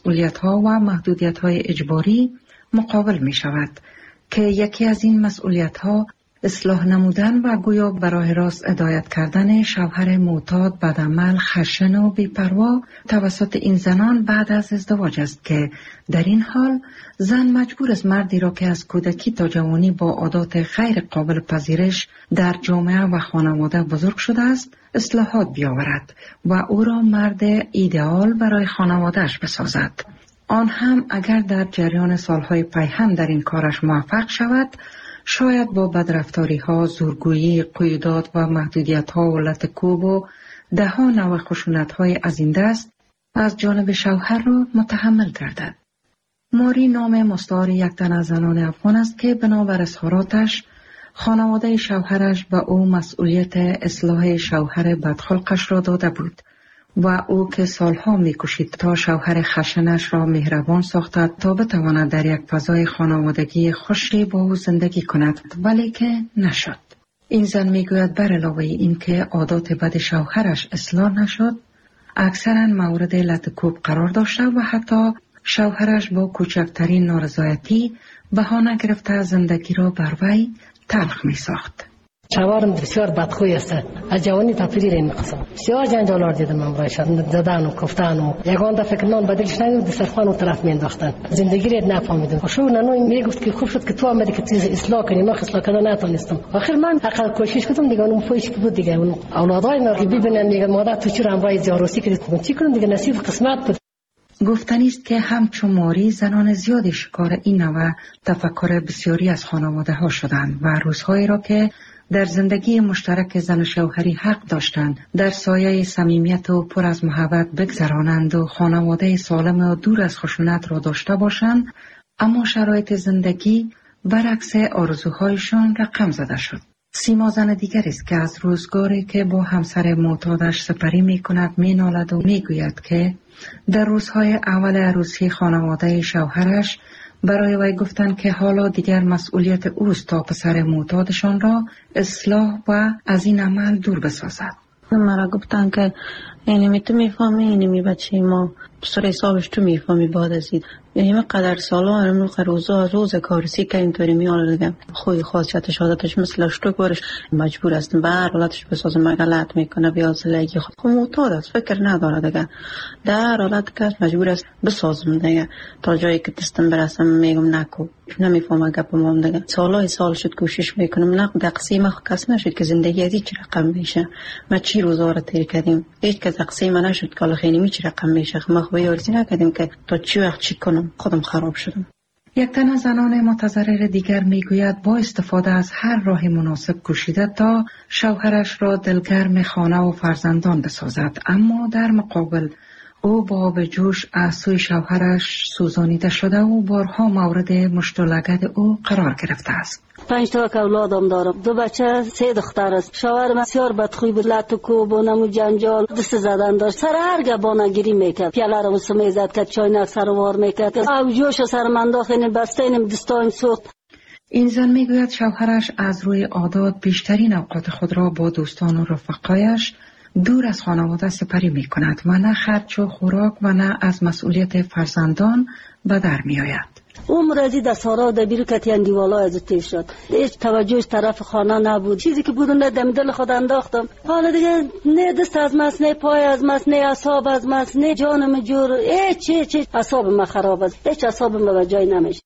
مسئولیت‌ها و محدودیت‌های اجباری مقابل می‌شود که یکی از این مسئولیت‌ها اصلاح نمودن و گویا به راه راست هدایت کردن شوهر معتاد، بدعمل، خشن و بی‌پروا توسط این زنان بعد از ازدواج است که در این حال زن مجبور است مردی را که از کودکی تا جوانی با عادات غیر قابل پذیرش در جامعه و خانواده بزرگ شده است اصلاحات بیاورد و او را مرد ایدئال برای خانواده‌اش بسازد. آن هم اگر در جریان سالهای پیهم در این کارش موفق شود، شاید با بدرفتاری‌ها، زورگویی، قیودات و محدودیت‌ها و لط‌وکوب و ده‌ها نوع خشونت‌های از این دست از جانب شوهر را متحمل گردد. ماری نام مستعار یک تن از زنان افغان است که بنابر اظهاراتش خانواده شوهرش به او مسئولیت اصلاح شوهر بدخلقش را داده بود و او که سالها می‌کوشید تا شوهر خشنش را مهربان ساخته تا بتواند در یک فضای خانوادگی خوشی با او زندگی کند، ولی که نشد. این زن میگوید بر علاوه این که عادات بد شوهرش اصلاح نشد، اکثرا مورد لط‌وکوب قرار داشته و حتی شوهرش با کوچکترین نارضایتی بهانه گرفته زندگی را بر وی تلخ می‌ساخت. شوهرم بسیار بدخوی است. از جوانی تا پیری این قسم بسیار جنجال دیدم من برایش زدن و کفتن و یگان دفعه که نان بدلش نگید دسترخوان اون طرف میانداختن. زندگی رو نفهمیدم. شو نانو میگفت که خوب شد که تو آمدی که چیز اصلاح کنی. من اصلاح کردن نتونستم. آخر من حقیقت کوشش کردم دیگه اون فوش بود دیگه اون اولادای ما که ببینن میگه مادر تو چرا همراه جاروسی کردی چی کنم دیگه نصیب قسمت بود. گفتنی است که همچون ماری زنان زیادی شکار این نوع تفکر بسیاری از خانواده ها شدند و روزهایی را که در زندگی مشترک زن و شوهری حق داشتند در سایه صمیمیت و پر از محبت بگذرانند و خانواده سالم و دور از خشونت را داشته باشند، اما شرایط زندگی برعکس آرزوهایشان رقم زده شد. سیما زن دیگری است که از روزگاری که با همسر معتادش سپری می کند می نالد و می گوید که در روزهای اول عروسی خانواده شوهرش برای وی گفتند که حالا دیگر مسئولیت اوست تا پسر معتادشان را اصلاح و از این عمل دور بسازد. مرا گفتن که اینمی تو میفهمی اینمی بچه ما سر حسابش تو میفهمی بعد از این اینمی قدر سالا اینمی روز کارسی که اینطوری میاره دیگه خوی خاصیتش عادتش مثل شتوک برش مجبور است بر حالتش بسازه غلط میکنه بیا زلگی خود معتاد است فکر نداره دیگه در حالت که مجبور است بسازم دیگه تا جایی که دستم برسم میگم نکو نمیفهمه گپم دیگه سالای سال شد کوشش میکنم نه دقیقه کس نشد که زندگی از چی رقم میشه ما چی روزا رو طی کردیم هیچ که تقسیم نشد که حالا خیلی چی رقم میشه ما خوبه یارزی نکردیم که تا چی وقت چی کنم خودم خراب شدم. یک تن از زنان متضرر دیگر میگوید با استفاده از هر راه مناسب کوشیده تا شوهرش را دلگرم خانه و فرزندان بسازد، اما در مقابل او با آب جوش از سوی شوهرش سوزانیده شده و بارها مورد مشت و لگد او قرار گرفته است. 5 تا اولادم دارم، 2 بچه 3 دختر است. شوهرم بسیار بدخوی بود، لط‌وکوب و نمو جنجال دست زدن داشت. سر هر گبانگیری میکرد، پیاله رو سمیزد کرد، چاینک سر وار میکرد، آب جوش سر من داخل بسته اینم دستایم سوخت. این زن میگوید شوهرش از روی عادات بیشترین اوقات خود را با دوستان و رفقایش دور از خانواده سپری می کند و نه خرج و خوراک و نه از مسئولیت فرزندان به در می آید. عمر ازی در سارا و در بیرو کتیان دیوالا از تیف شد. هیچ توجهش طرف خانه نبود. چیزی که بود نه دم دل خود انداختم. حالا دیگه نه دست از ماست، نه پای از ماست، نه اعصاب از ماست، نه جانم جور. هیچ اعصاب ما خراب است. هیچ اعصابم به جای نمیشه.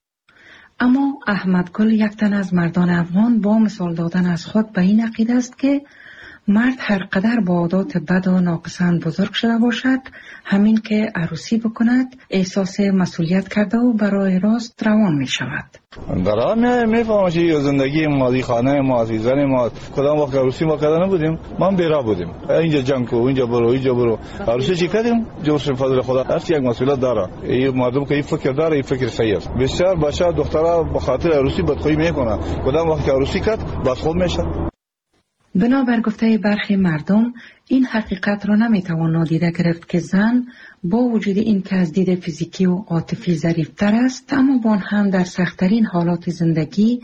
اما احمد گل یک تن از مردان افغان با مثال دادن از خود به این عقیده است که مرد هر قدر با عادات بد و ناپسند بزرگ شده باشد، همین که عروسی بکند احساس مسئولیت کرده و برای راست روان می شود. در آن میفهمم که زندگی ماضی خانه ما عزیزان ما کدام وقت عروسی ما کردن نبودیم، ما بیرا بودیم، اینجا جنگ کو اینجا برو عروسی چی کردیم جورش فضل خدا هر یک مسئولیت داره. این مردم که این فکر داره این فکر صحیح است. بسیار بچه دخترها به خاطر عروسی بدخویی میکنه، کدام وقت عروسی کرد بدخو میشه. بنابر گفته برخی مردم این حقیقت را نمیتوان نادیده گرفت که زن با وجود این که از دید فیزیکی و عاطفی ظریفتر است، اما با آن هم در سخت‌ترین حالات زندگی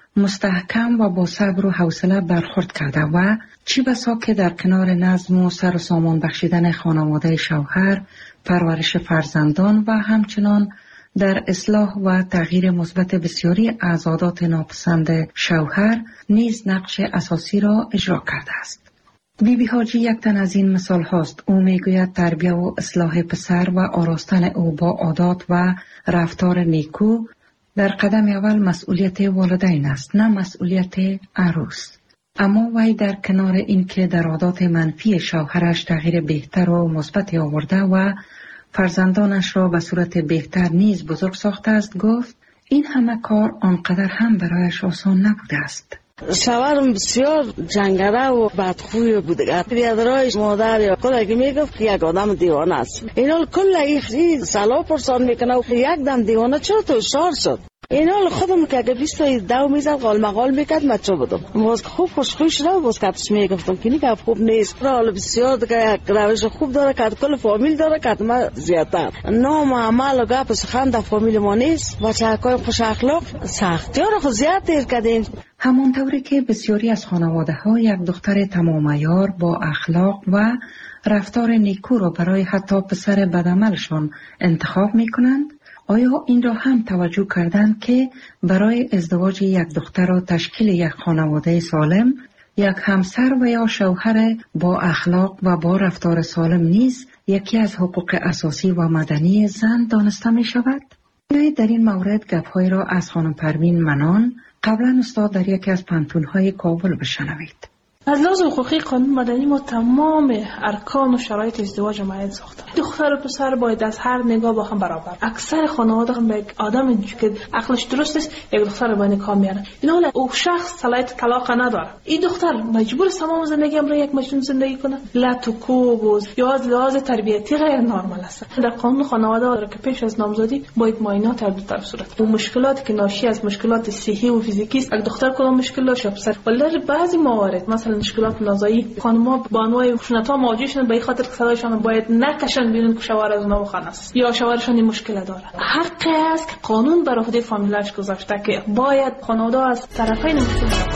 مستحکم و با صبر و حوصله برخورد کرده و چی بسا که در کنار نظم و سر و سامان بخشیدن خانواده شوهر، پرورش فرزندان و همچنان در اصلاح و تغییر مثبت بسیاری از عادات ناپسند شوهر نیز نقش اساسی را اجرا کرده است. بیبی حاجی یک تن از این مثال هاست. او میگوید تربیت و اصلاح پسر و آراستن او با عادات و رفتار نیکو در قدم اول مسئولیت والدین است، نه مسئولیت عروس. اما وی در کنار اینکه در عادات منفی شوهرش تغییر بهتر و مثبت آورده و فرزندانش را به صورت بهتر نیز بزرگ ساخته است، گفت این همه کار آنقدر هم برایش آسان نبوده است. شوهرم بسیار جنگره و بدخوی بوده. بیادرایش مادر یا کلگی میگفت که یک آدم دیوانه است. اینال کلگی سلام پرسان میکنه و یک دم دیوانه چرا تو شار شد؟ اینال خودم که اگه 22 میزد قال مقال میکرد من چه بدم. باز خوب خوش شده و باز کتش میگفتم که نیگه خوب نیست. حالا بسیار دیگه یک روش خوب داره که کل فامیل داره که ما زیادتر. نام عمل و گپ سخن در فامیل ما نیست. بچه های خوش اخلاق سختی ها رو زیاد دیر کردیم. همانطوری که بسیاری از خانواده ها یک دختر تمام عیار با اخلاق و رفتار نیکو را برای حتی پسر بدعملشان انتخاب می کنند، آیا این را هم توجه کردند که برای ازدواج یک دختر و تشکیل یک خانواده سالم، یک همسر و یا شوهر با اخلاق و با رفتار سالم نیز یکی از حقوق اساسی و مدنی زن دانسته می شود؟ در این مورد گپ‌های را از خانم پروین منان، قبلا استاد در یکی از پانتون‌های کابل بشنوید. از لحاظ حقوقی قانون مدنی ما تمام ارکان و شرایط ازدواج معین ساختیم. دختر و پسر باید از هر نگاه با هم برابر. اکثر خانواده هم یک آدم که عقلش درست است یک دختر رو با نکاح میارن. این حالا او شخص صلاحیت طلاق نداره. این دختر مجبور است تمام زندگی هم را یک مجنون زندگی کنه. لط و کوب یا از لحاظ تربیتی غیر نرمال است. در قانون خانواده داره که پیش از نامزدی باید معاینات هر دو طرف صورت. اون مشکلاتی که ناشی از مشکلات صحی و فیزیکی است، اگه دختر کدام مشکل داشته پسر، ولی در بعضی موارد مثلا مشکلات نازایی خانم‌ها با انواع خشونت‌ها مواجه شدن به خاطر که صدایشان باید نکشن بیرون که شوهر از اونها بخوان است یا شوهرشان این مشکل داره. حقی است که قانون بر عهده فامیلش گذاشته که باید خانواده از طرفین مشکل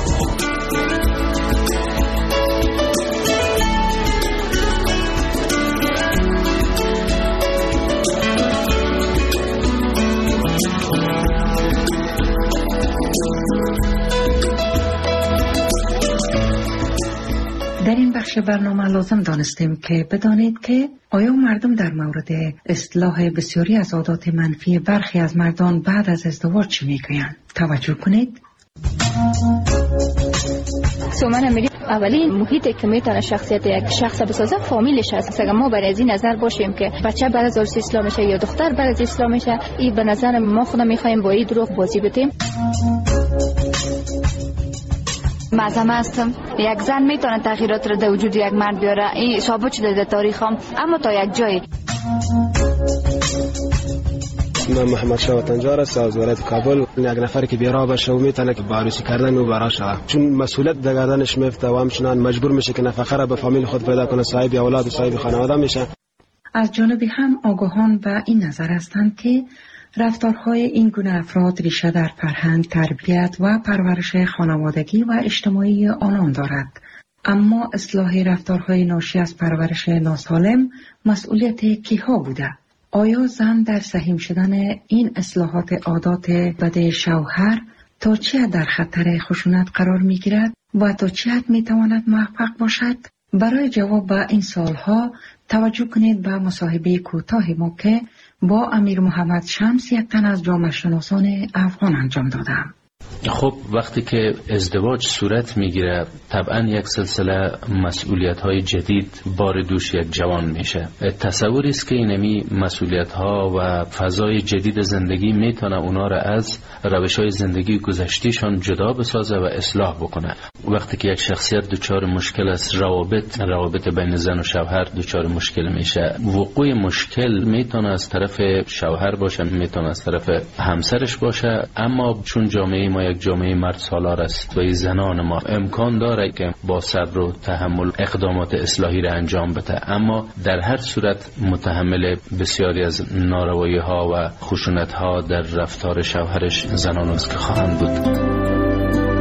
در این بخش برنامه لازم دانستیم که بدانید که آیا مردم در مورد اصلاح بسیاری از عادات منفی برخی از مردان بعد از ازدواج چی میگویند؟ توجه کنید. من میگم اولین محیطی که میتونه شخصیت یک شخص بسازه فامیلش هست. اگر ما برای از این نظر باشیم که بچه بعد از عروسی اسلام میشه یا دختر بعد از اسلام میشه، این به نظر ما خودمون میخوایم با این دروغ بازی بدیم. معظم هستم یک زن میتونه تغییرات رو در وجود یک مرد بیاره، این ثابت شده در تاریخ هم، اما تا یک جایی. من محمد شاه وطنجار است از ولایت کابل. یک نفر که بیراه باشه و میتونه که با عروسی کردن او برا شود، چون مسئولیت در گردنش میفته و همچنان مجبور میشه که نفقه را به فامیل خود پیدا کنه، صاحب اولاد و صاحب خانواده میشه. از جانبی هم آگاهان به این نظر هستند که رفتارهای این گونه افراد ریشه در فرهنگ، تربیت و پرورش خانوادگی و اجتماعی آنان دارد. اما اصلاح رفتارهای ناشی از پرورش ناسالم مسئولیت کیها بوده؟ آیا زن در سهیم شدن این اصلاحات عادات بد شوهر تا چه حد در خطر خشونت قرار می گیرد و تا چه حد می تواند موفق باشد؟ برای جواب به این سوالها توجه کنید به مصاحبه کوتاه ما که با امیر محمد شمس، یک تن از جامعه شناسان افغان، انجام دادم. خب وقتی که ازدواج صورت میگیره طبعا یک سلسله مسئولیت های جدید بار دوش یک جوان میشه. تصوری است که اینمی مسئولیت ها و فضای جدید زندگی میتونه اونا را از روش های زندگی گذشتیشان جدا بسازه و اصلاح بکنه. وقتی که یک شخصیت دچار مشکل است، روابط بین زن و شوهر دچار مشکل میشه. وقوع مشکل میتونه از طرف شوهر باشه، میتونه از طرف همسرش باشه، اما چون جامعه ما یک جامعه مرد سالار است و زنان ما امکان داره که با صبر و تحمل اقدامات اصلاحی را انجام بده، اما در هر صورت متحمل بسیاری از ناروایی ها و خشونت ها در رفتار شوهرش زنان است که خواهند بود.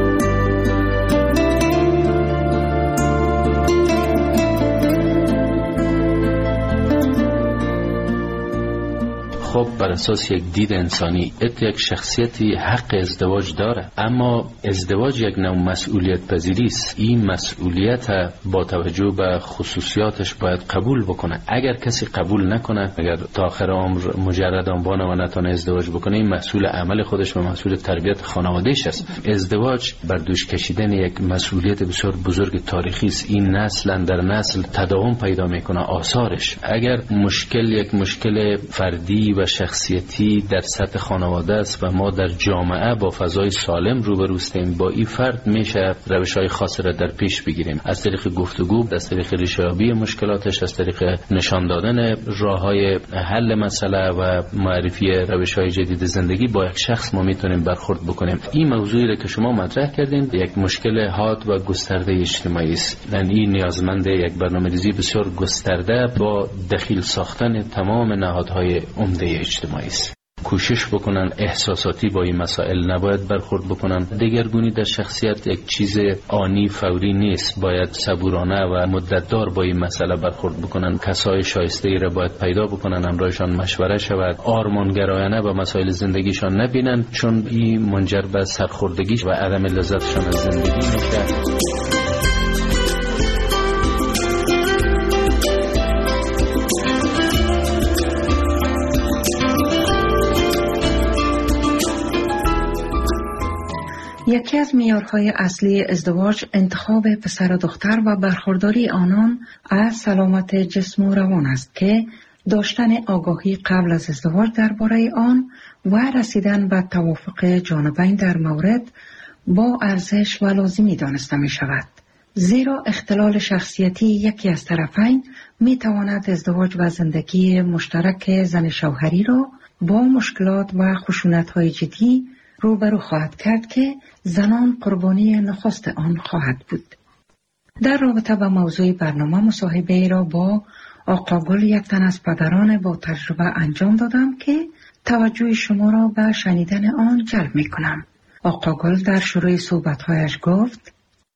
انتخاب بر اساس یک دید انسانی. یک شخصیتی حق ازدواج داره، اما ازدواج یک نوع مسئولیت پذیری است. این مسئولیت با توجه به خصوصیاتش باید قبول بکنه. اگر کسی قبول نکنه، اگر تا آخر عمر مجرد آنبانه و نتونه ازدواج بکنه، این مسئول عمل خودش و مسئول تربیت خانواده‌اش است. ازدواج بر دوش کشیدن یک مسئولیت بسیار بزرگ تاریخی است. این نسل در نسل تداوم پیدا میکنه آثارش. اگر یک مشکل فردی و شخصیتی در سطح خانواده است و ما در جامعه با فضای سالم روبرو هستیم، با این فرد میشه روش‌های خاص را در پیش بگیریم، از طریق گفتگو، از طریق ریشه‌یابی مشکلاتش، از طریق نشان دادن راه‌های حل مسئله و معرفی روش‌های جدید زندگی با یک شخص ما میتونیم برخورد بکنیم. این موضوعی را که شما مطرح کردین یک مشکل حاد و گسترده اجتماعی است. این نیازمند یک برنامه‌ریزی بسیار گسترده با دخیل ساختن تمام نهادهای عمده اجتماعی است. کوشش بکنن احساساتی با این مسائل نباید برخورد بکنن. دگرگونی در شخصیت یک چیز آنی فوری نیست، باید صبورانه و مدتدار با این مسئله برخورد بکنن. کسای شایسته ای را باید پیدا بکنن، همراهشان مشوره شود، آرمانگرایانه و مسائل زندگیشان نبینن، چون این منجر به سرخوردگی و عدم لذتشان از زندگی میشه. یکی از معیارهای اصلی ازدواج انتخاب پسر و دختر و برخورداری آنان از سلامت جسم و روان است که داشتن آگاهی قبل از ازدواج درباره آن و رسیدن به توافق جانبین در مورد با ارزش و لازمی دانسته می شود. زیرا اختلال شخصیتی یکی از طرفین می تواند ازدواج و زندگی مشترک زن شوهری را با مشکلات و خشونت‌های جدی روبرو خواهد کرد که زنان قربانی نخست آن خواهد بود. در رابطه با موضوع برنامه مصاحبه را با آقا گل، یک تن از پدران با تجربه انجام دادم که توجه شما را به شنیدن آن جلب می کنم. آقا گل در شروع صحبت‌هایش گفت: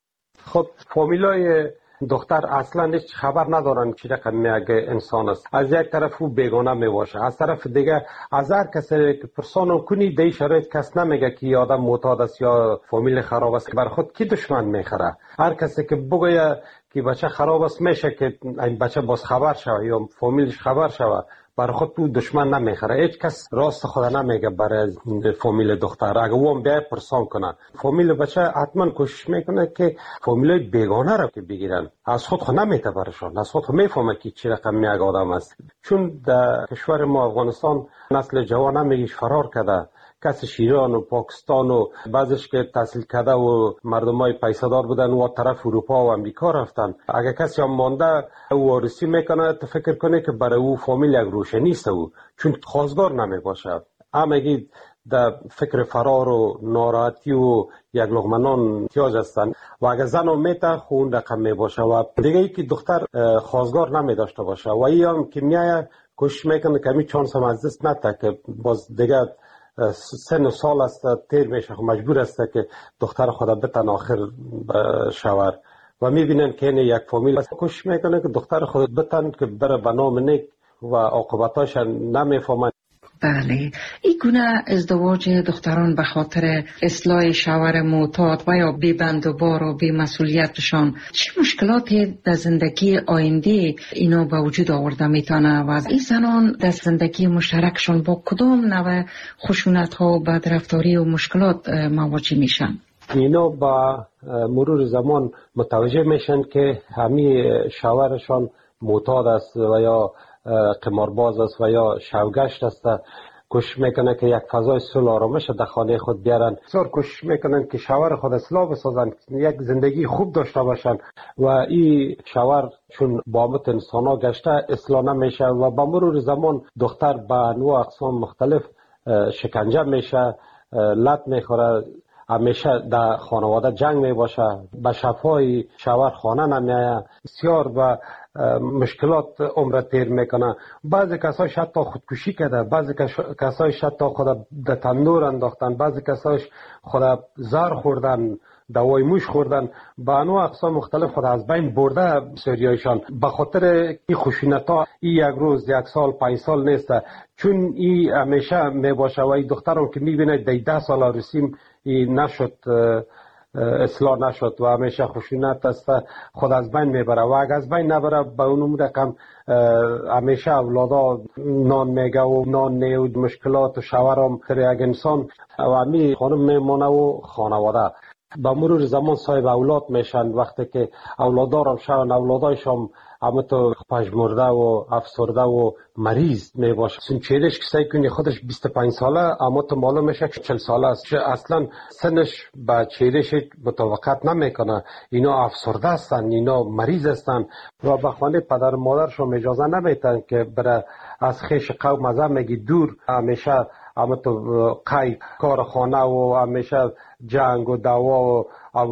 خب فامیلای دختر اصلا هیچ خبر ندارن چی رقم یک انسان است. از یک طرف او بیگانه می باشه، از طرف دیگه از هر کسی که پرسان کنی دی شرایط کس نمیگه که آدم معتاد است یا فامیل خراب است. بر خود کی دشمن میخره؟ هر کسی که بگه که بچه خراب است میشه که این بچه باز خبر شوه یا فامیلش خبر شوه، برای خود تو دشمن نمیخره. هیچ کس راست خود نمیگه برای فامیل دختر. اگه او هم بیای پرسان کنه فامیل بچه حتما کوشش میکنه که فامیل بیگانه را که بگیرن. از خود نمیته برشان، از خود میفهمه که چی رقم یک آدم است. چون در کشور ما افغانستان نسل جوان نمیگیش فرار کرده، کسی ایران و پاکستان و بعضش که تحصیل کرده و مردمای پیسه‌دار بودن و طرف اروپا و امریکا رفتن. اگه کسی هم مانده او وارثی میکنه، تو فکر کنه که برای او فامیل یک روشنی است، او چون خواستگار نمی باشه. همگی در فکر فرار و ناراحتی و یک لقمه نان احتیاج هستن و اگه زن هم میته خون رقم می باشه و دیگه ای که دختر خواستگار نمی داشته باشه و ای هم که میایه کوشش میکنه که می چانس هم از دست نته که باز دیگه سن و سال است تیر میشه، مجبور است که دختر خدا بتن آخر شوهر و میبینن که این یک فامیل کوشش میکنه که دختر خود بتن که بره به نام نیک و عاقبتاش نمیفهمن. بله، این گونه ازدواج دختران به خاطر اصلاح شوهر معتاد و یا بی بند و بار و بی مسئولیتشان چه مشکلاتی در زندگی آینده اینا به وجود آورده میتونه و این زنان در زندگی مشترکشان با کدام نوع خشونت ها و بدرفتاری و مشکلات مواجه میشن؟ اینا با مرور زمان متوجه میشن که همین شوهرشان معتاد است و یا قمارباز است و یا شوگشت است. کوشش میکنه که یک فضای صلح آرامش در خانه خود بیارن. بسیار کوشش میکنن که شوهر خود اصلاح بسازن، یک زندگی خوب داشته باشن و این شوهر چون با امت انسان ها گشته اصلاح نمیشه و با مرور زمان دختر به انواع اقسام مختلف شکنجه میشه، لط میخوره، همیشه در خانواده جنگ می باشه، به شفای شوهر خانه نمیایه، بسیار به مشکلات عمر تیر میکنه. بعضی کسایش حتی خودکشی کرده، بعضی کسایش حتی خود در تندور انداختن، بعضی کسایش خود زهر خوردن دوای موش خوردن، به انواع اقسام مختلف خود از بین برده بسیاریایشان. به خاطر این خشونت‌ها این یک روز، یک سال، 5 سال نیست، چون این همیشه میباشه و این دختران که میبینید 10 سال عروسیم این نشد، اصلاح نشد و همیشه خشونت است، خود از بین میبره و اگر از بین نبره به اون رقم همیشه اولادا نان میگه و نان نیود مشکلات و شوهرم تر یک انسان و همی خانم میمانه و خانواده با مرور زمان صاحب اولاد میشن. وقتی که اولادارم شون اولادایشم اما تو پژمرده و افسرده و مریض میباشه. چون چیرش کسایی کنی خودش 25 ساله اما تو معلوم میشه 40 ساله است، اصلا سنش با چیرش مطابقت نمیکنه. اینا افسرده هستن، اینا مریض هستن و به خانه پدر و مادرشون اجازه نمیتن که بره از خیش قوم ازه میگی دور. همیشه اما تو قید کار خانه و همیشه جنگ و دعوا و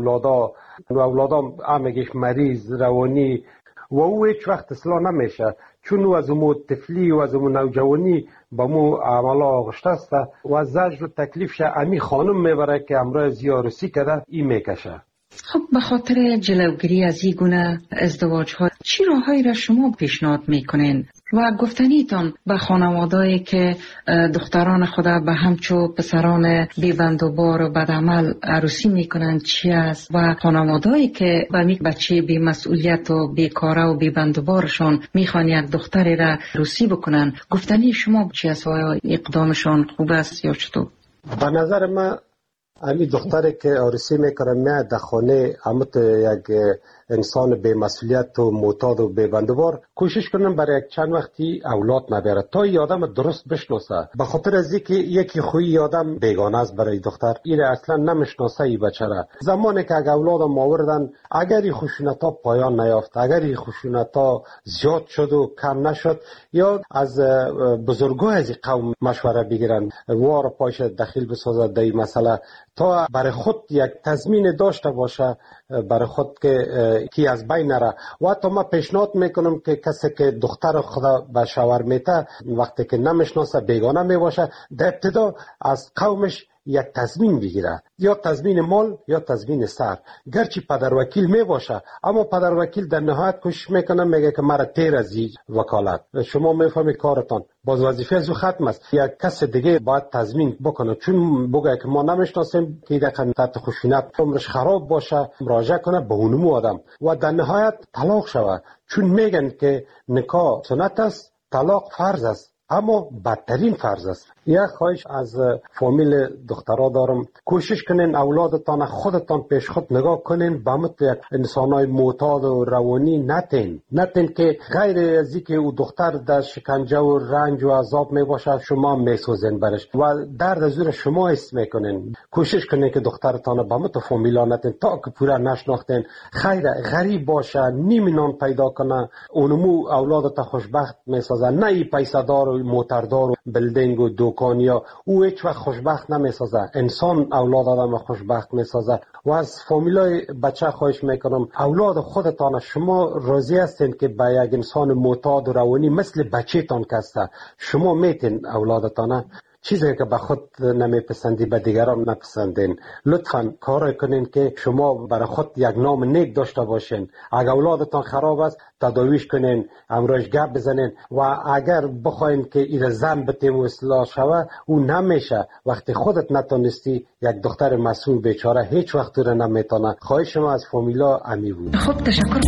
اولادا همگیش مریض روانی و او هیچ وقت اصلاح نمیشه، چون او از امو طفلی و از امو نوجوانی با مو عملا آغشته است و زجر و تکلیفش امی خانم میبره که امرای زیارسی کده این میکشه. خب به خاطر جلوگیری از این گونه ازدواج ها چی راههایی را شما پیشنهاد میکنین و گفتنیتان به خانوادهایی که دختران خود به همچو پسران بیبند و بار و بدعمل عروسی میکنن چی است و خانوادهایی که به یک بچه بی مسئولیت و بیکاره و بیبند و بارشان میخوان یک دختری را عروسی بکنن، گفتنی شما چی است و اقدامشان خوب است یا چطور؟ به نظر من امی دختری که عروسی میکنه میاد در خانه همت یک انسان بی مسئولیت و معتاد و بی بندوبار کوشش کنن برای یک چند وقتی اولاد نبره تا این آدم درست بشناسه. به خاطر از اینکه یکی خوی آدم بیگانه است برای دختر، این اصلا نمیشناسه این بچه را. زمانی که اگه اولادم آوردن اگر این خشونت‌ها پایان نیافت، اگر این خشونت‌ها زیاد شد و کم نشد، یا از بزرگای از قوم مشوره بگیرن وار پاش دخیل بسازد در این مسئله تا برای خود یک تضمین داشته باشه برای خود که کی از بین نره. و حتی ما پیشنهاد میکنم که کسی که دختر خدا به شوهر میته وقتی که نمیشناسه بیگانه میباشه در ابتدا از قومش یک تضمین بگیره، یا تضمین مال یا تضمین سر. گرچه پدر وکیل می باشه اما پدر وکیل در نهایت کوشش میکنه میگه که مرا تیر از این وکالت شما میفهمی کارتان باز وظیفه از ختم است، یک کس دیگه باید تضمین بکنه، چون بگه که ما نمیشناسیم که دقیقا تحت خشونت عمرش خراب باشه مراجعه کنه به اونمو آدم و در نهایت طلاق شود. چون میگن که نکاح سنت است، طلاق فرض است، اما بدترین فرض است. یک خواهش از فامیل دخترها دارم، کوشش کنین اولادتان خودتان پیش خود نگاه کنین، به مت یک انسانای معتاد و روانی نتین که غیر از اینکه او دختر در شکنجه و رنج و عذاب می باشه شما میسوزین برش و درد از او شما حس میکنین. کوشش کنین که دخترتان به مت فامیلا نتین تا که پورا نشناختین، خیر غریب باشه نیم نان پیدا کنه اونمو اولادت خوشبخت میسازه، نه ای پیسه دار و موتردار و بلدینگ و دکانیا او هیچ وقت خوشبخت نمیسازه. انسان اولاد آدم خوشبخت میسازه. و از فامیلای بچه خواهش میکنم اولاد خودتان شما راضی هستین که به یک انسان معتاد و روانی مثل بچه تان کسته شما میتین اولادتان چیزی که به خود نمیپسندی به دیگران نپسندین. لطفاً کار کنین که شما برای خود یک نام نیک داشته باشین. اگر اولادتان خراب است تداویش کنین، امروز گپ بزنین و اگر بخواین که این زن بتیم و اصلاح شوه او نمیشه. وقتی خودت نتونستی یک دختر مسئول بیچاره هیچ وقت تو را نمیتونه. خواهش ما از فامیلا امی بود. خب تشکر.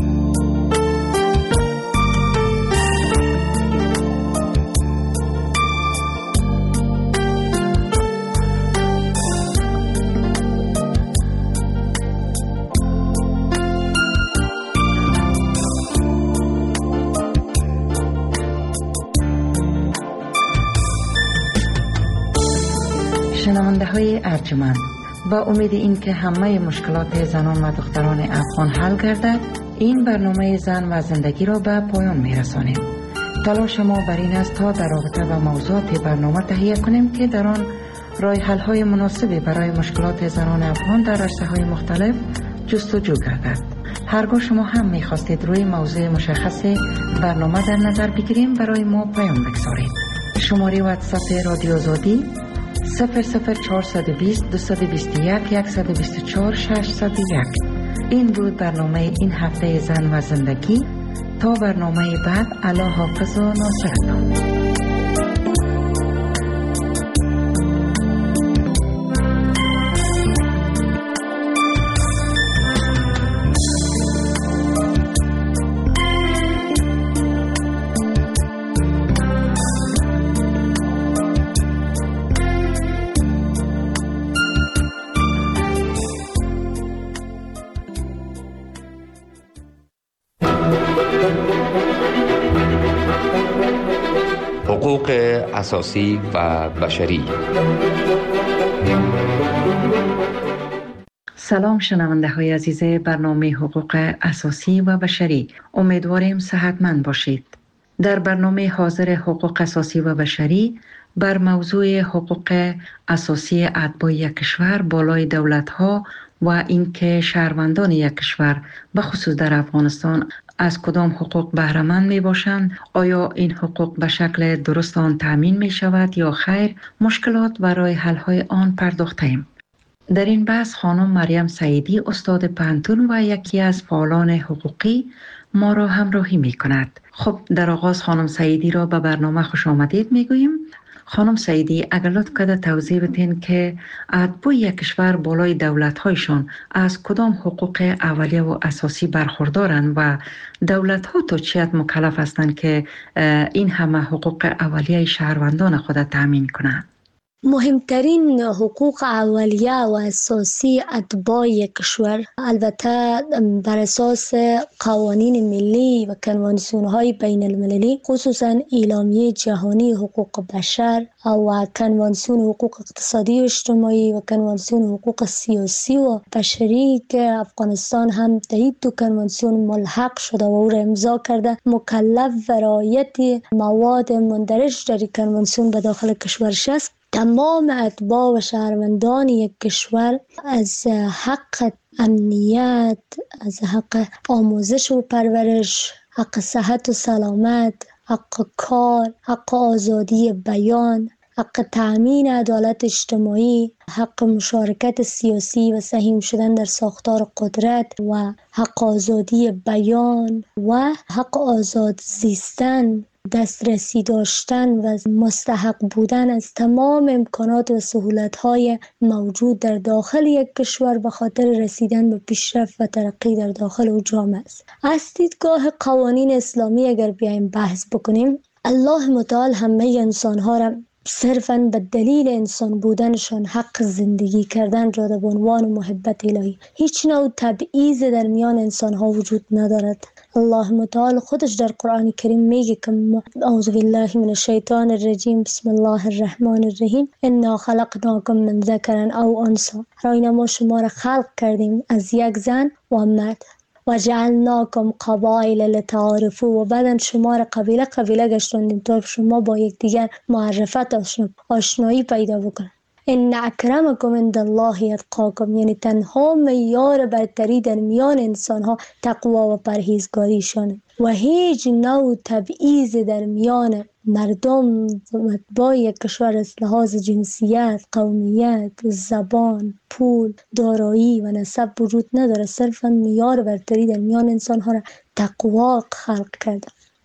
شنونده های ارجمند، با امید این که همه مشکلات زنان و دختران افغان حل گردد این برنامه زن و زندگی را به پایان می رسانیم. تلاش ما بر این است تا در رابطه با موضوعات برنامه تهیه کنیم که در آن راه حل های مناسبی برای مشکلات زنان افغان در عرصه های مختلف جستجو گردد. هرگاه شما هم می خواستید روی موضوع مشخص برنامه در نظر بگیریم برای ما پیام بگذارید. شماره واتساپ رادیو آزادی 00420 221 124 601. این بود برنامه این هفته زن و زندگی. تا برنامه بعد، الله حافظ و ناصرتان. حقوق اساسی و بشری. سلام شنونده های عزیز برنامه حقوق اساسی و بشری. امیدواریم صحتمند باشید. در برنامه حاضر حقوق اساسی و بشری بر موضوع حقوق اساسی اتباع یک کشور بالای دولت‌ها و اینکه شهروندان یک کشور به خصوص در افغانستان از کدام حقوق بهره مند می باشند، آیا این حقوق به شکل درست آن تامین می شود یا خیر، مشکلات و راه حل های آن پرداخته ایم. در این بحث خانم مریم سعیدی، استاد پانتون و یکی از فعالان حقوقی، ما را همراهی می کند. خب در آغاز خانم سعیدی را به برنامه خوش آمدید می گوییم. خانم سعیدی، اگر لطف کنید توضیح بدین که اتباع یک کشور بالای دولت‌هایشان از کدام حقوق اولیه و اساسی برخوردارند و دولت‌ها تا چه حد مکلف هستند که این همه حقوق اولیه شهروندان خود تامین کنند؟ مهمترین حقوق اولیه و اساسی اتباع یک کشور البته بر اساس قوانین ملی و کنوانسیون‌های بین المللی، خصوصا اعلامیه جهانی حقوق بشر و کنوانسیون حقوق اقتصادی و اجتماعی و کنوانسیون حقوق سیاسی و بشری که افغانستان هم در این دو کنوانسیون ملحق شده و او را امضا کرده، مکلف و رعایت مواد مندرج در کنوانسیون به داخل کشورش است. تمام اتباع و شهروندان یک کشور از حق امنیت، از حق آموزش و پرورش، حق صحت و سلامت، حق کار، حق آزادی بیان، حق تأمین عدالت اجتماعی، حق مشارکت سیاسی و سهیم شدن در ساختار قدرت و حق آزادی بیان و حق آزاد زیستن، دسترسی داشتن و مستحق بودن از تمام امکانات و سهولت‌های موجود در داخل یک کشور به خاطر رسیدن به پیشرفت و ترقی در داخل او جامعه است. از دیدگاه قوانین اسلامی اگر بیایم بحث بکنیم، الله متعال همه انسان‌ها را صرفاً به دلیل انسان بودنشان حق زندگی کردن را به عنوان محبت الهی، هیچ نوع تبعیض در میان انسان‌ها وجود ندارد. الله متعال خودش در قرآن کریم میگه که اعوذ بالله من الشیطان الرجیم بسم الله الرحمن الرحیم انا خلقناکم من ذکر او انثی، راینا ما شما را خلق کردیم از یک زن و مرد، و جعلناکم قبایل لتعارفوا، و بعدن شما را قبیله قبیله گشتاندیم تا شما با یکدیگر معرفت آشنایی پیدا بکنید. ان اکرمکم عند الله اتقاکم، یعنی تنها معیار برتری در میان انسانها تقوا و پرهیزگاریشانه و هیچ نوع تبعیض در میان مردم با یک کشور از لحاظ جنسیت، قومیت، زبان، پول، دارایی و نسب وجود نداره. صرفا معیار برتری در میان انسانها را تقوا خلق کرده.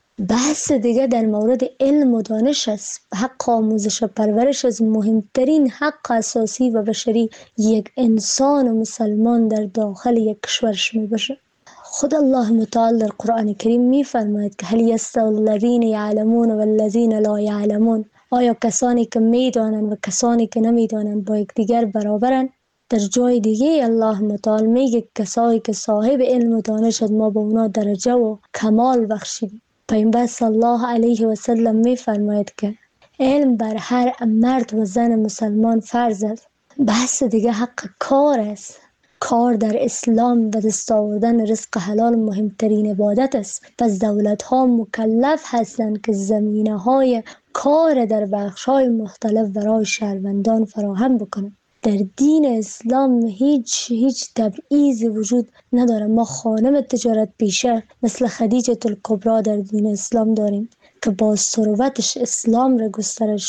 بحث دیگه در مورد علم و دانش است. حق آموزش و پرورش از مهمترین حق اساسی و بشری یک انسان و مسلمان در داخل یک کشورش می باشه. خود الله متعال در قرآن کریم می فرماید که هل یستوی الذین یعلمون و الذین لا یعلمون، آیا کسانی که می دانند و کسانی که نمی دانند با یکدیگر برابرند؟ در جای دیگه الله متعال میگه کسایی که صاحب علم و دانش ما با اونا درجه و کمال بخشیدیم. پیامبر صلی الله علیه و سلم می فرماید که علم بر هر مرد و زن مسلمان فرض است. بحث دیگه حق کار است. کار در اسلام و دست آوردن رزق حلال مهمترین عبادت است. پس دولت ها مکلف هستند که زمینه های کار در بخش های مختلف برای شهروندان فراهم بکنند. در دین اسلام هیچ تبعیضی وجود نداره. ما خانم تجارت پیشه مثل خدیجه الکبری در دین اسلام داریم که با ثروتش اسلام را گسترش شد.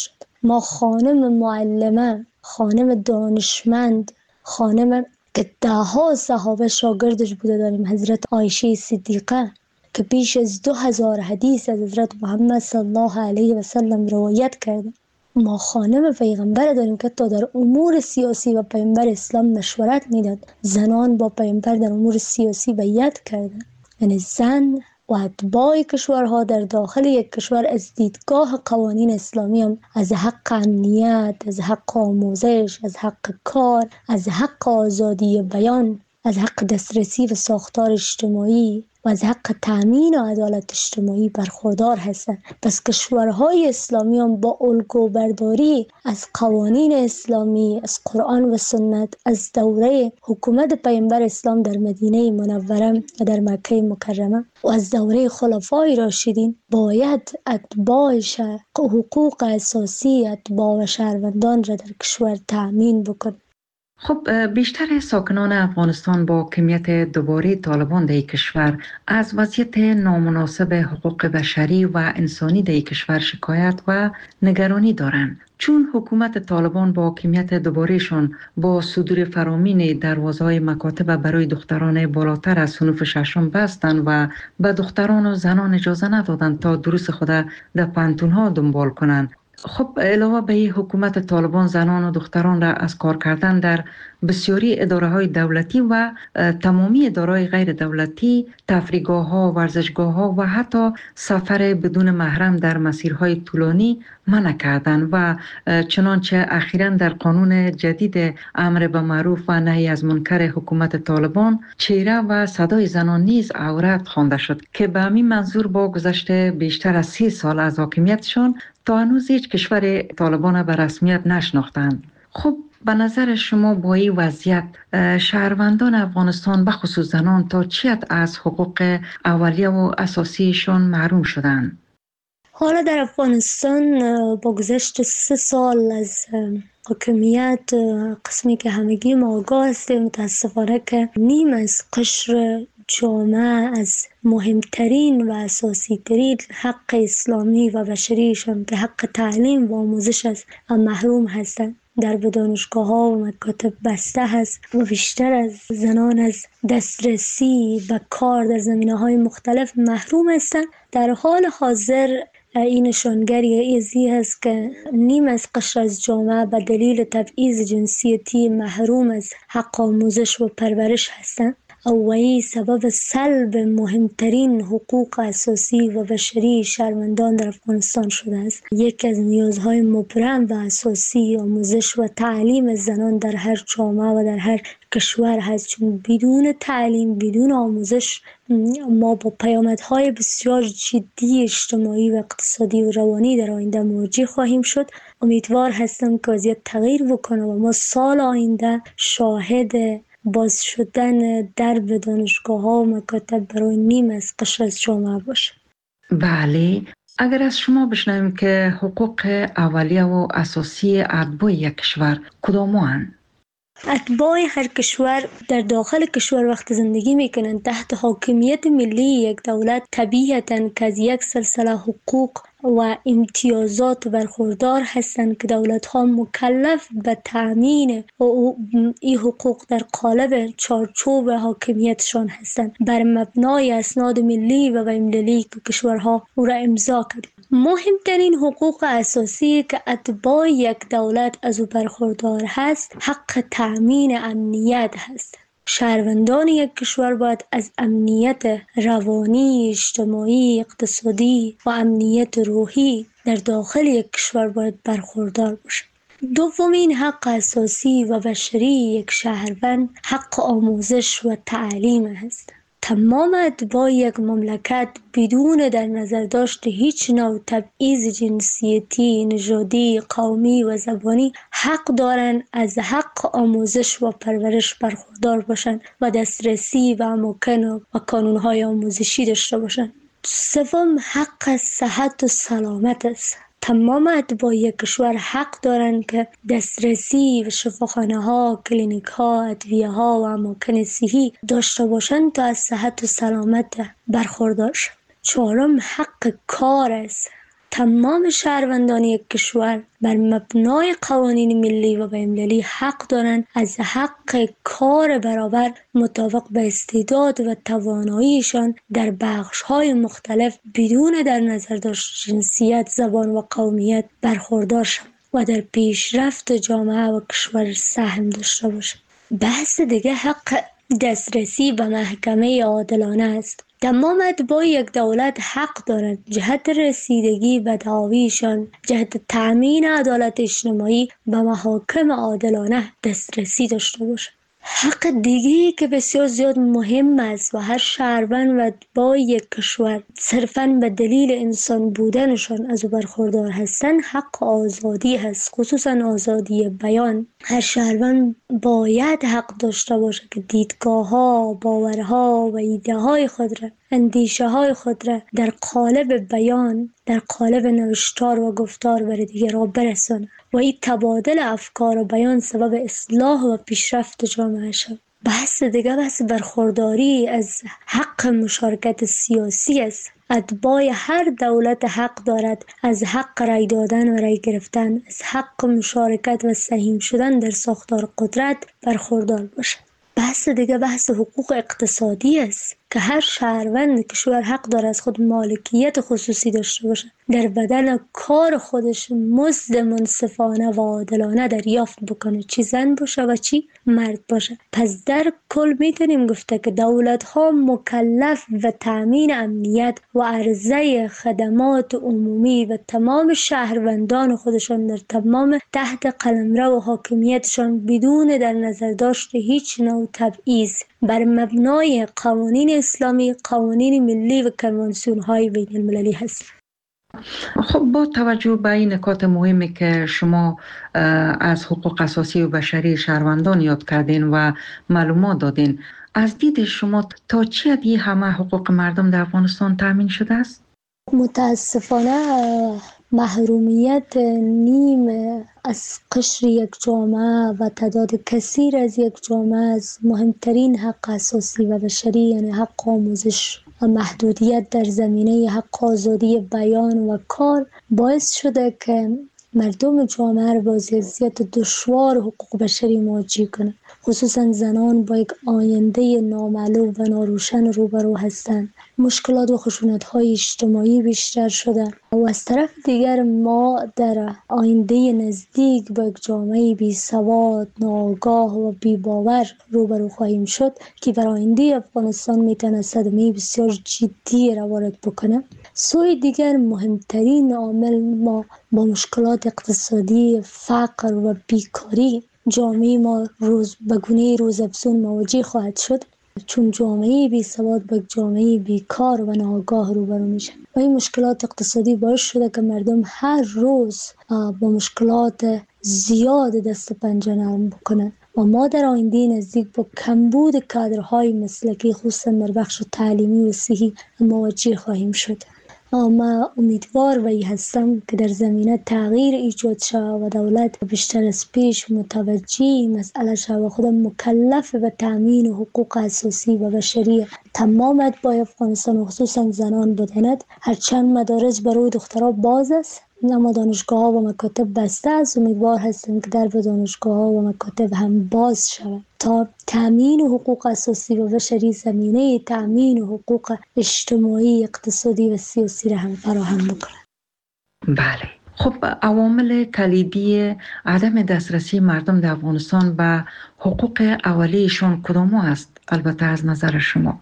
ما خانم معلمه، خانم دانشمند، خانم که دهها صحابه شاگردش بوده داریم، حضرت عایشه صدیقه که بیش از 2000 حدیث از حضرت محمد صلی الله علیه و سلم روایت کرده. ما خانم پیغمبر داریم که تا در امور سیاسی و پیغمبر اسلام مشورت میداد. زنان با پیغمبر در امور سیاسی بیعت کرده. یعنی زن و اتباع کشورها در داخل یک کشور از دیدگاه قوانین اسلامی هم از حق امنیت، از حق آموزش، از حق کار، از حق آزادی بیان، از حق دسترسی و ساختار اجتماعی و از حق تأمین و عدالت اجتماعی برخوردار هستند. پس کشورهای اسلامی هم با الگو برداری از قوانین اسلامی، از قرآن و سنت، از دوره حکومت پیامبر اسلام در مدینه منوره و در مکه مکرمه و از دوره خلفای راشدین باید اتباعش حقوق اساسی اتباع و شهروندان را در کشور تأمین بکن. خب بیشتر ساکنان افغانستان با کمیت دوباره طالبان در کشور از وضعیت نامناسب حقوق بشری و انسانی در کشور شکایت و نگرانی دارند. چون حکومت طالبان با کمیت دوبارهشان با صدور فرامین دروازه‌های مکاتب برای دختران بالاتر از صنف ششم بستند و به دختران و زنان اجازه ندادند تا دروس خود در پانتون‌ها دنبال کنند. خب علاوه به این حکومت طالبان زنان و دختران را از کار کردن در بسیاری اداره‌های دولتی و تمامی اداره‌های غیر دولتی، تفریحگاه‌ها، ورزشگاه‌ها و حتی سفر بدون محرم در مسیرهای طولانی منع کردند و چنانچه اخیراً در قانون جدید امر به معروف و نهی از منکر حکومت طالبان چهره و صدای زنان نیز عورت خوانده شد که به همین منظور با گذشت بیشتر از 30 سال از حاکمیتشان تا هنوز هیچ کشور طالبان به رسمیت نشناختند. خب به نظر شما با این وضعیت شهروندان افغانستان به خصوص زنان تا چه حد از حقوق اولیه و اساسیشان محروم شدند؟ حالا در افغانستان با گذشت 3 سال از حاکمیت قسمی که همگی ما آگاه هستیم متاسفانه که نیم از قشر جامعه از مهمترین و اساسی ترین حق اسلامی و بشریشان که حق تعلیم و آموزش است محروم هستند. در دانشگاه‌ها و مکاتب بسته هست و بیشتر از زنان از دسترسی به کار در زمینه‌های مختلف محروم هستند. در حال حاضر این نشانگری ازی هست که نیم از قشر از جامعه به دلیل تبعیض جنسیتی محروم از حق آموزش و پرورش هستند و این سبب سلب مهمترین حقوق اساسی و بشری شهروندان در افغانستان شده است. یکی از نیازهای مبرم و اساسی آموزش و تعلیم زنان در هر جامعه و در هر کشور هست، چون بدون تعلیم، بدون آموزش ما با پیامدهای بسیار جدی اجتماعی و اقتصادی و روانی در آینده مواجه خواهیم شد. امیدوار هستم که وضعیت تغییر بکنه و ما سال آینده شاهد باز شدن درب دانشگاه‌ها و مکاتب برای نیم از قشر از جامعه باشه. بله، اگر از شما بشنویم که حقوق اولیه و اساسی اتباع یک کشور کدام‌اند؟ اتباع هر کشور در داخل کشور وقت زندگی میکنند تحت حاکمیت ملی یک دولت، طبیعتاً که از یک سلسله حقوق و امتیازات برخوردار هستند که دولت‌ها مکلف به تأمین این حقوق در قالب چارچوب حاکمیتشان هستند بر مبنای اسناد ملی و بین‌المللی که کشورها او را امضا کرده. مهمترین حقوق اساسی که اتباع یک دولت از او برخوردار هست حق تأمین امنیت هست. شهروندان یک کشور باید از امنیت روانی، اجتماعی، اقتصادی و امنیت روحی در داخل یک کشور باید برخوردار باشند. دومین حق اساسی و بشری یک شهروند حق آموزش و تعلیم است. تمام اتباع یک مملکت بدون در نظر داشت هیچ نوع تبعیض جنسیتی، نژادی، قومی و زبانی حق دارند از حق آموزش و پرورش برخوردار باشند و دسترسی و اماکن و کانونهای آموزشی داشته باشند. سوم حق صحت و سلامت است. تمام اتباع یک کشور حق دارند که دسترسی به شفاخانه ها، کلینیک ها، ادویه ها و اماکن صحی داشته باشند تا از صحت و سلامت برخوردار شوند. چهارم حق کار است. تمام شهروندان یک کشور بر مبنای قوانین ملی و بین‌المللی حق دارند از حق کار برابر مطابق به استعداد و تواناییشان در بخش‌های مختلف بدون در نظر داشتن جنسیت، زبان و قومیت برخوردار شوند و در پیشرفت جامعه و کشور سهم داشته باشند. بحث دیگه حق دسترسی به محکمه عادلانه است. تمام اتباع یک دولت حق دارند جهت رسیدگی به دعاویشان، جهت تأمین عدالت اجتماعی به محاکم عادلانه دسترسی داشته باشند. حق دیگری که بسیار زیاد مهم است و هر شهروند و اتباع یک کشور صرفاً به دلیل انسان بودنشان از او برخوردار هستند حق آزادی هست، خصوصاً آزادی بیان. هر شهروند باید حق داشته باشه که دیدگاه‌ها، باورها و ایده‌های خود را، اندیشه‌های خود را در قالب بیان، در قالب نوشتار و گفتار بر دیگران برساند و این تبادل افکار و بیان سبب اصلاح و پیشرفت جامعه شد. بحث دیگه بحث برخورداری از حق مشارکت سیاسی است. اتباع هر دولت حق دارد از حق رای دادن و رای گرفتن، از حق مشارکت و سهیم شدن در ساختار قدرت برخوردار باشد. بحث دیگه بحث حقوق اقتصادی است که هر شهروند کشور حق دارد از خود مالکیت خصوصی داشته باشد، در بدن کار خودش مزد منصفانه و عادلانه دریافت بکنه، چی زن باشه و چی مرد باشه. پس در کل میتونیم گفته که دولت ها مکلف و تأمین امنیت و عرضه خدمات عمومی و تمام شهروندان خودشان در تمام تحت قلمرو و حاکمیتشان بدون در نظر داشت هیچ نوع تبعیض بر مبنای قوانین اسلامی، قوانین ملی و کنوانسیون های بین المللی هست. خب با توجه به این نکات مهمی که شما از حقوق اساسی و بشری شهروندان یاد کردین و معلومات دادین، از دید شما تا چه حدی همه حقوق مردم در افغانستان تامین شده است؟ متاسفانه محرومیت نیم از قشر یک جامعه و تعداد کثیر از یک جامعه از مهمترین حق اساسی و بشری، یعنی حق آموزش و محدودیت در زمینه حق آزادی بیان و کار، باعث شده که مردم جامعه را با وضعیت دشوار حقوق بشری مواجه کنند. خصوصا زنان با یک آینده نامعلوم و ناروشن روبرو هستند. مشکلات و خشونت‌های اجتماعی بیشتر شده و از طرف دیگر ما در آینده نزدیک با یک جامعه بی سواد، ناآگاه و بی باور روبرو خواهیم شد که بر آینده افغانستان میتونه صدمه بسیار جدی را وارد بکنه. سوی دیگر مهمترین عامل ما با مشکلات اقتصادی، فقر و بیکاری جامعه ما به گونه روزافزون مواجه خواهد شد، چون جامعه بی سواد با جامعه بیکار و ناآگاه روبرو میشه و این مشکلات اقتصادی باعث شده که مردم هر روز با مشکلات زیاد دست پنجه نرم بکنن و ما در آینده نزدیک با کمبود کادرهای مسلکی خصوصا در بخش تعلیمی و صحی مواجه خواهیم شد. ما امیدوار و هستم که در زمینه تغییر ایجاد شود و دولت بیشتر از پیش متوجه مسئله شود و خود مکلف به تأمین حقوق اساسی و بشری تمام اتباع افغانستان و خصوصا زنان بداند. هرچند مدارس برای دخترها باز است اما دانشگاه ها و مکاتب بسته است. امیدوار هستم که در دانشگاه ها و مکاتب هم باز شود تا تأمین حقوق اساسی و بشری زمینه تأمین حقوق اجتماعی، اقتصادی و سیاسی را هم فراهم بکنه. بله. خب عوامل کلیدی عدم دسترسی مردم در افغانستان به حقوق اولیه‌شان کدام است؟ البته از نظر شما.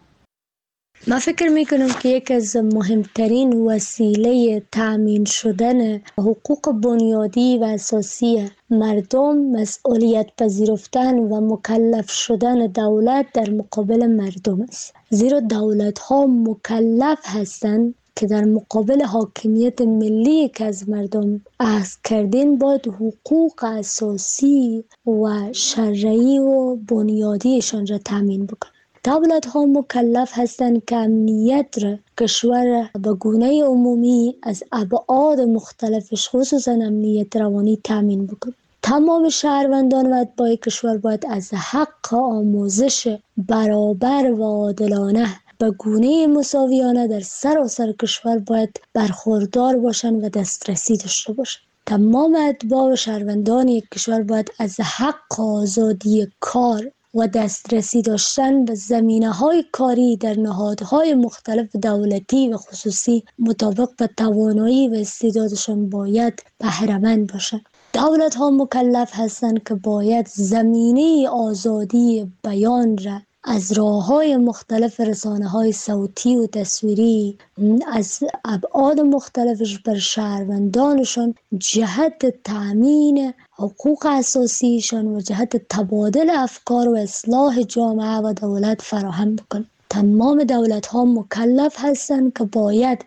من فکر میکنم که یکی از مهمترین وسیله تأمین شدن حقوق بنیادی و اساسی مردم مسئولیت پذیرفتن و مکلف شدن دولت در مقابل مردم است. زیرا دولت ها مکلف هستند که در مقابل حاکمیت ملی که از مردم اخذ کردن باید حقوق اساسی و شرعی و بنیادیشان را تأمین بکنند. دولت ها مکلف هستند که امنیت را کشور به گونه عمومی از ابعاد مختلفش خصوصا امنیت روانی تامین بکنند. تمام شهروندان و اتباع کشور باید از حق آموزش برابر و عادلانه به گونه مساویانه در سراسر کشور باید برخوردار باشند و دسترسی داشته باشند. تمام اتباع و شهروندان یک کشور باید از حق آزادی کار و دسترسی داشتن به زمینه‌های کاری در نهادهای مختلف دولتی و خصوصی مطابق به توانایی و استعدادشان باید بهره‌مند باشند. دولت‌ها مکلف هستند که باید زمینه آزادی بیان را از راه‌های مختلف رسانه‌های صوتی و تصویری از ابعاد مختلفش بر شهروندانشان جهت تأمین حقوق اساسیشان و جهت تبادل افکار و اصلاح جامعه و دولت فراهم بکنند. تمام دولت‌ها مکلف هستند که باید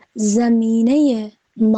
زمینه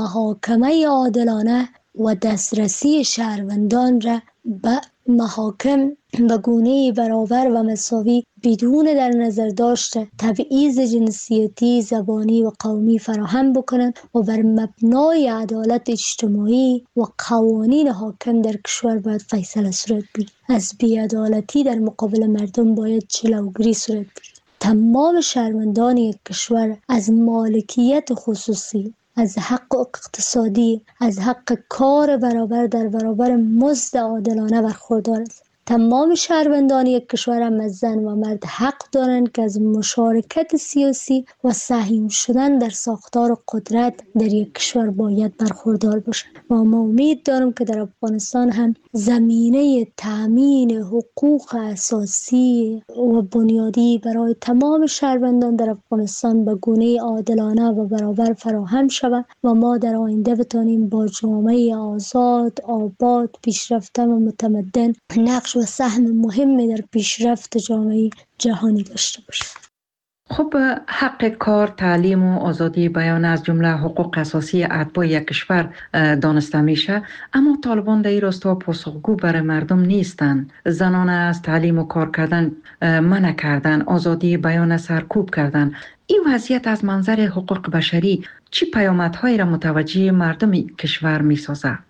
محاکمه عادلانه و دسترسی شهروندان را به محاکم به گونه برابر و مساوی بدون در نظر داشت تبعیض جنسیتی، زبانی و قومی فراهم بکنند و بر مبنای عدالت اجتماعی و قوانین حاکم در کشور باید فیصله صورت بگیرد. از بی‌عدالتی در مقابل مردم باید جلوگیری صورت بگیرد. تمام شهروندان یک کشور از مالکیت خصوصی، از حق اقتصادی، از حق کار برابر در برابر مزد عادلانه برخوردار است. تمام شهروندان یک کشور هم از زن و مرد حق دارند که از مشارکت سیاسی و سهم شدن در ساختار قدرت در یک کشور باید برخوردار باشند. و ما امید دارم که در افغانستان هم زمینه تأمین حقوق اساسی و بنیادی برای تمام شهروندان در افغانستان به گونه عادلانه و برابر فراهم شود و ما در آینده بتانیم با جامعه آزاد، آباد، پیشرفته و متمدن نقش و سهم مهمی در پیشرفت جامعه جهانی داشته باشیم. خب حق کار، تعلیم و آزادی بیان از جمله حقوق اساسی اتباع یک کشور دانسته میشه، اما طالبان در این راستا پاسخگو برای مردم نیستند. زنان از تعلیم و کار کردن منع کردن، آزادی بیان سرکوب کردن. این وضعیت از منظر حقوق بشری چه پیامدهایی را متوجه مردم کشور میسازد؟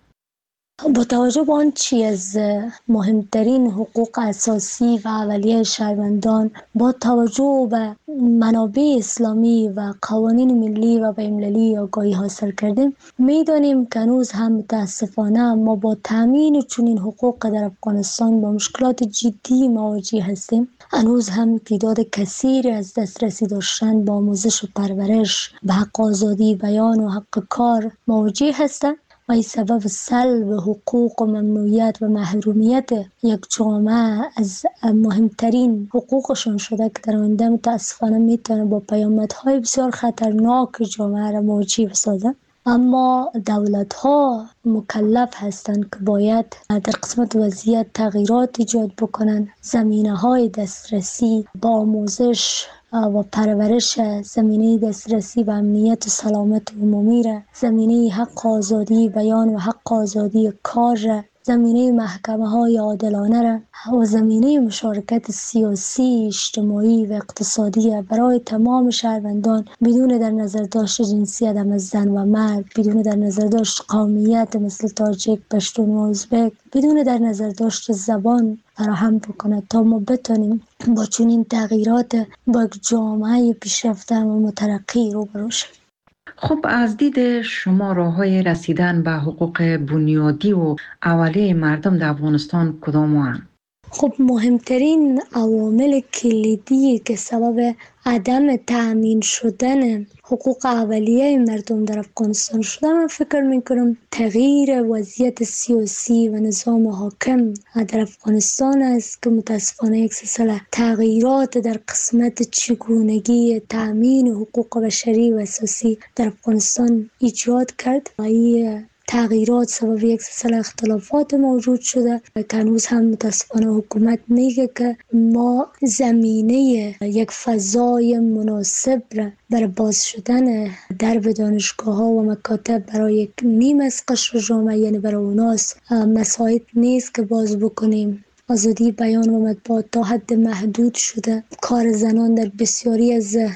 با توجه به آنچه از مهمترین حقوق اساسی و اولیه شهروندان با توجه به منابع اسلامی و قوانین ملی و بین‌المللی آگاهی حاصل کردیم، می‌دانیم که هنوز هم متاسفانه ما با تامین چنین حقوق در افغانستان با مشکلات جدی مواجه هستیم. هنوز هم تعداد کثیری از دسترسی داشتن با آموزش و پرورش به حق آزادی بیان و حق کار مواجه هستند و این سبب سلب حقوق و ممنوعیت و محرومیت یک جامعه از مهمترین حقوقشون شده که در آینده متاسفانه میتونه با پیامدهای بسیار خطرناک جامعه را مواجه بسازه. اما دولت‌ها مکلف هستند که باید در قسمت وضعیت تغییرات ایجاد بکنند. زمینه‌های دسترسی با آموزش و پرورش، زمینه دسترسی و امنیت و سلامت عمومی را، زمینه حق آزادی بیان و حق آزادی کار را، زمینه محکمه‌های عادلانه را و زمینه مشارکت سیاسی، اجتماعی و اقتصادی برای تمام شهروندان بدون در نظر داشت جنسیت از زن و مرد، بدون در نظر داشت قومیت مثل تاجیک، پشتون و ازبک، بدون در نظر داشت زبان فراهم بکنه تا ما بتونیم با چنین تغییرات با یک جامعه پیشرفته و مترقی روبرو شویم. خب از دید شما راه‌های رسیدن به حقوق بنیادی و اولیه مردم در افغانستان کدام هستند؟ خب مهمترین عوامل کلیدی که سبب عدم تأمین شدن حقوق اولیه مردم در افغانستان شده، من فکر میکنم تغییر وضعیت سیاسی و نظام حاکم در افغانستان است که متاسفانه یک سلسله تغییرات در قسمت چگونگی تأمین حقوق بشری و اساسی در افغانستان ایجاد کرد و این تغییرات سبب یک سلسله اختلافات موجود شده که هنوز هم متاسفانه حکومت میگه که ما زمینه یک فضای مناسب را برای باز شدن درب دانشگاه‌ها و مکاتب برای یک نیم از قشر جامعه، یعنی برای اوناس مساعد نیست که باز بکنیم. آزادی بیان و مطبوعات تا حد محدود شده. کار زنان در بسیاری از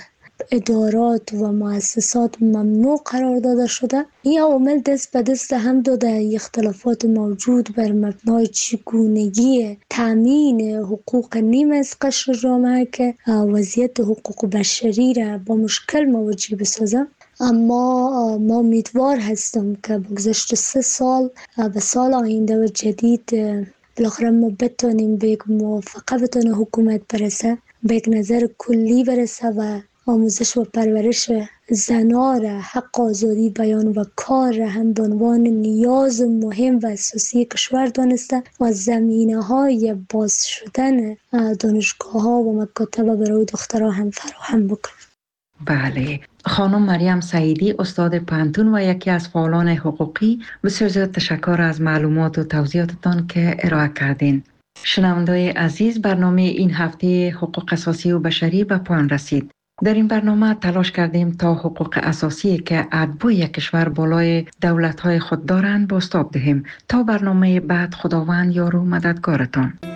ادارات و مؤسسات ممنوع قرار داده شده. این عوامل دست به دست هم داده اختلافات موجود بر مبنای چگونگی تامین حقوق نیم از قشر جامعه که وضعیت حقوق بشری را با مشکل مواجه بسازه. اما ما امیدوار هستم که بگذشت 3 سال به سال آینده و جدید بالاخره ما بتونیم به یک موافقه بتونه حکومت برسه، به یک نظر کلی برسه و آموزش و پرورش زنان را، حق آزادی بیان و کار را هم به عنوان نیاز مهم و اساسی کشور دانسته و زمینه‌های باز شدن دانشگاه‌ها و مکاتب برای دخترها هم فراهم بکنه. بله، خانم مریم سعیدی، استاد پانتون و یکی از فعالان حقوقی، بسیار زیاد تشکر از معلومات و توضیحاتتان که ارائه کردین. شنونده‌های عزیز، برنامه این هفته حقوق اساسی و بشری به پایان رسید. در این برنامه تلاش کردیم تا حقوق اساسی که اتباع کشور بالای دولت‌های خود دارند بازتاب دهیم. تا برنامه بعد، خداوند یار و مددگارتان.